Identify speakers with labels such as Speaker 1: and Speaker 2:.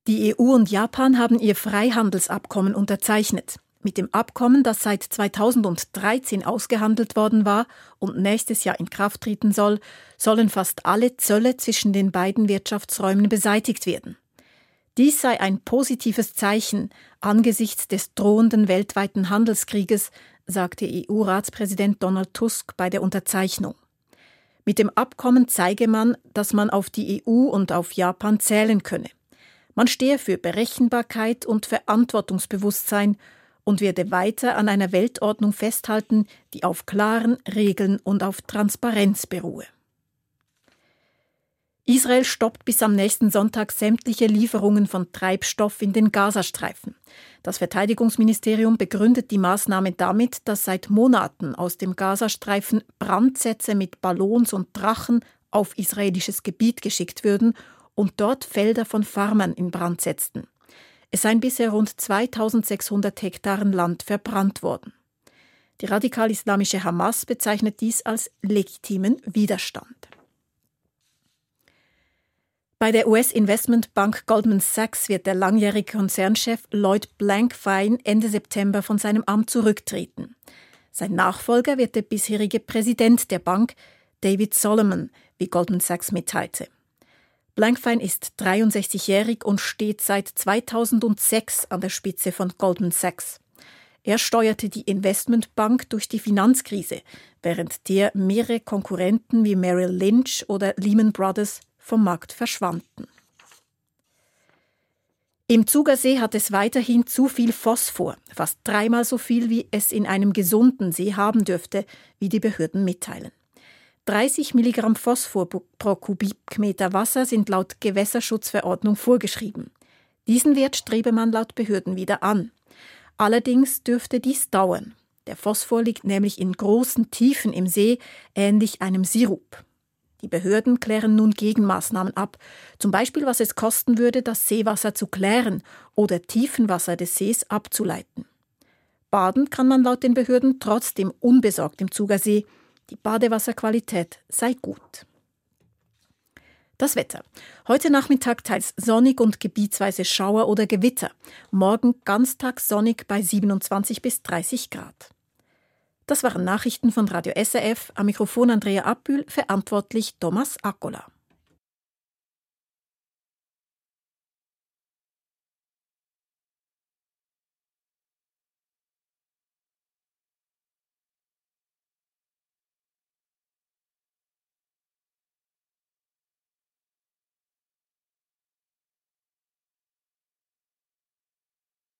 Speaker 1: Die EU und Japan haben ihr Freihandelsabkommen unterzeichnet. Mit dem Abkommen, das seit 2013 ausgehandelt worden war und nächstes Jahr in Kraft treten soll, sollen fast alle Zölle zwischen den beiden Wirtschaftsräumen beseitigt werden. Dies sei ein positives Zeichen angesichts des drohenden weltweiten Handelskrieges, sagte EU-Ratspräsident Donald Tusk bei der Unterzeichnung. Mit dem Abkommen zeige man, dass man auf die EU und auf Japan zählen könne. Man stehe für Berechenbarkeit und Verantwortungsbewusstsein und werde weiter an einer Weltordnung festhalten, die auf klaren Regeln und auf Transparenz beruhe. Israel stoppt bis am nächsten Sonntag sämtliche Lieferungen von Treibstoff in den Gazastreifen. Das Verteidigungsministerium begründet die Maßnahme damit, dass seit Monaten aus dem Gazastreifen Brandsätze mit Ballons und Drachen auf israelisches Gebiet geschickt würden und dort Felder von Farmern in Brand setzten. Es seien bisher rund 2600 Hektaren Land verbrannt worden. Die radikal-islamische Hamas bezeichnet dies als legitimen Widerstand. Bei der US-Investmentbank Goldman Sachs wird der langjährige Konzernchef Lloyd Blankfein Ende September von seinem Amt zurücktreten. Sein Nachfolger wird der bisherige Präsident der Bank, David Solomon, wie Goldman Sachs mitteilte. Blankfein ist 63-jährig und steht seit 2006 an der Spitze von Goldman Sachs. Er steuerte die Investmentbank durch die Finanzkrise, während der mehrere Konkurrenten wie Merrill Lynch oder Lehman Brothers vom Markt verschwanden. Im Zugersee hat es weiterhin zu viel Phosphor, fast 3-mal so viel, wie es in einem gesunden See haben dürfte, wie die Behörden mitteilen. 30 Milligramm Phosphor pro Kubikmeter Wasser sind laut Gewässerschutzverordnung vorgeschrieben. Diesen Wert strebe man laut Behörden wieder an. Allerdings dürfte dies dauern. Der Phosphor liegt nämlich in großen Tiefen im See, ähnlich einem Sirup. Die Behörden klären nun Gegenmaßnahmen ab, zum Beispiel was es kosten würde, das Seewasser zu klären oder Tiefenwasser des Sees abzuleiten. Baden kann man laut den Behörden trotzdem unbesorgt im Zugersee. Die Badewasserqualität sei gut. Das Wetter. Heute Nachmittag teils sonnig und gebietsweise Schauer oder Gewitter. Morgen ganztags sonnig bei 27 bis 30 Grad. Das waren Nachrichten von Radio SRF. Am Mikrofon Andrea Abbühl, verantwortlich Thomas Accola.